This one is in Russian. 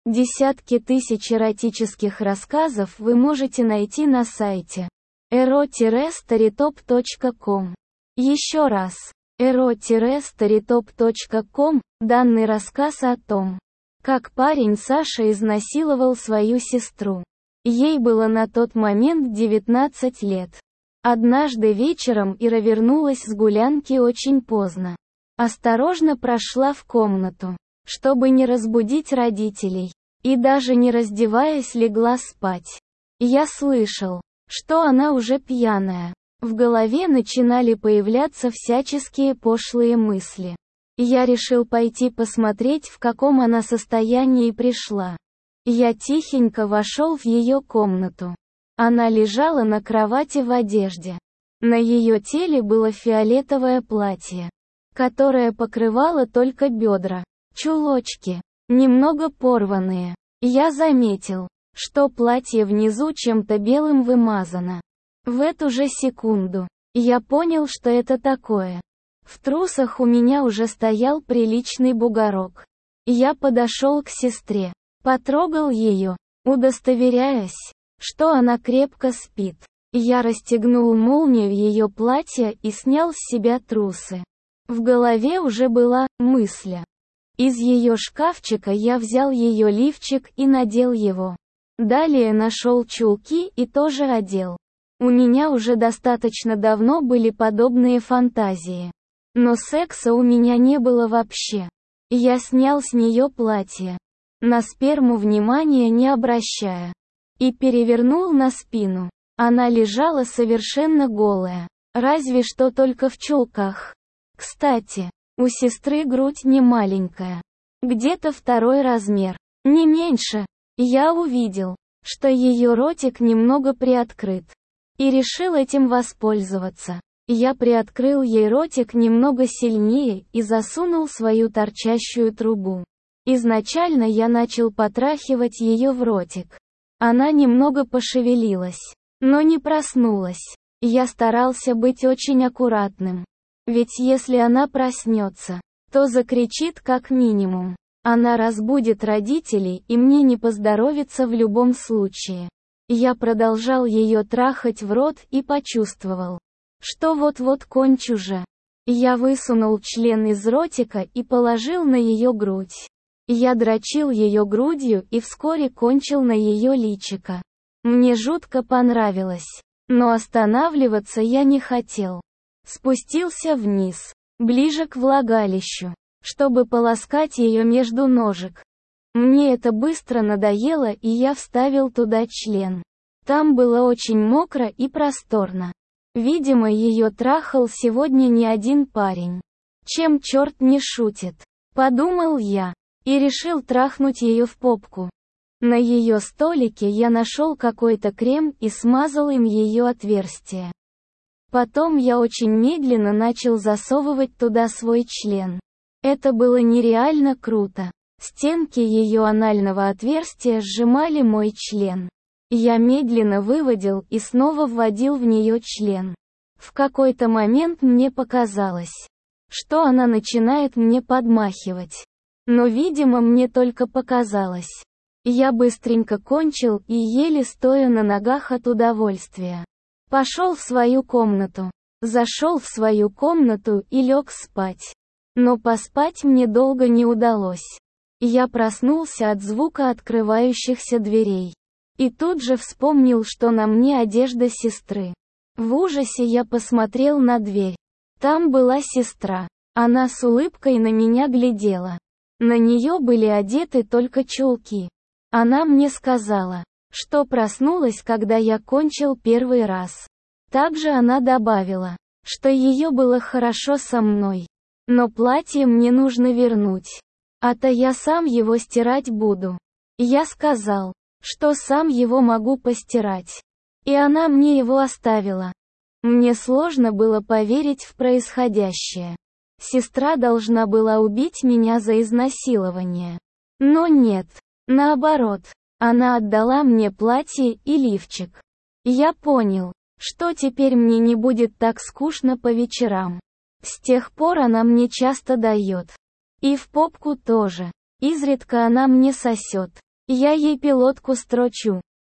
Десятки тысяч эротических рассказов вы можете найти на сайте ero-storytop.com. Еще раз, ero-storytop.com. Данный рассказ о том, как парень Саша изнасиловал свою сестру. Ей было на тот момент 19 лет. Однажды вечером Ира вернулась с гулянки очень поздно. Осторожно прошла в комнату, чтобы не разбудить родителей, и даже не раздеваясь легла спать. Я слышал, что она уже пьяная. В голове начинали появляться всяческие пошлые мысли. Я решил пойти посмотреть, в каком она состоянии пришла. Я тихенько вошел в ее комнату. Она лежала на кровати в одежде. На ее теле было фиолетовое платье, которое покрывало только бедра, чулочки, немного порванные. Я заметил, что платье внизу чем-то белым вымазано. В эту же секунду я понял, что это такое. В трусах у меня уже стоял приличный бугорок. Я подошел к сестре, потрогал ее, удостоверяясь, что она крепко спит. Я расстегнул молнию ее платья и снял с себя трусы. В голове уже была мысль. Из ее шкафчика я взял ее лифчик и надел его. Далее нашел чулки и тоже одел. У меня уже достаточно давно были подобные фантазии. Но секса у меня не было вообще. Я снял с нее платье, на сперму внимания не обращая, и перевернул на спину. Она лежала совершенно голая, разве что только в чулках. Кстати, у сестры грудь не маленькая, где-то 2 размер, не меньше. Я увидел, что ее ротик немного приоткрыт, и решил этим воспользоваться. Я приоткрыл ей ротик немного сильнее и засунул свою торчащую трубу. Изначально я начал потрахивать ее в ротик. Она немного пошевелилась, но не проснулась. Я старался быть очень аккуратным. Ведь если она проснется, то закричит как минимум. Она разбудит родителей, и мне не поздоровится в любом случае. Я продолжал ее трахать в рот и почувствовал, что вот-вот кончу же. Я высунул член из ротика и положил на ее грудь. Я дрочил ее грудью и вскоре кончил на ее личико. Мне жутко понравилось, но останавливаться я не хотел. Спустился вниз, ближе к влагалищу, чтобы полоскать ее между ножек. Мне это быстро надоело, и я вставил туда член. Там было очень мокро и просторно. Видимо, ее трахал сегодня не один парень. Чем черт не шутит, подумал я, и решил трахнуть ее в попку. На ее столике я нашел какой-то крем и смазал им ее отверстие. Потом я очень медленно начал засовывать туда свой член. Это было нереально круто. Стенки ее анального отверстия сжимали мой член. Я медленно выводил и снова вводил в нее член. В какой-то момент мне показалось, что она начинает мне подмахивать. Но, видимо, мне только показалось. Я быстренько кончил и еле стоя на ногах от удовольствия. Пошел в свою комнату. Зашел в свою комнату и лег спать. Но поспать мне долго не удалось. Я проснулся от звука открывающихся дверей. И тут же вспомнил, что на мне одежда сестры. В ужасе я посмотрел на дверь. Там была сестра. Она с улыбкой на меня глядела. На нее были одеты только чулки. Она мне сказала, что проснулась, когда я кончил первый раз. Также она добавила, что ее было хорошо со мной. Но платье мне нужно вернуть. А то я сам его стирать буду. Я сказал, что сам его могу постирать. И она мне его оставила. Мне сложно было поверить в происходящее. Сестра должна была убить меня за изнасилование. Но нет, наоборот, она отдала мне платье и лифчик. Я понял, что теперь мне не будет так скучно по вечерам. С тех пор она мне часто дает. И в попку тоже. Изредка она мне сосет. Я ей пилотку строчу.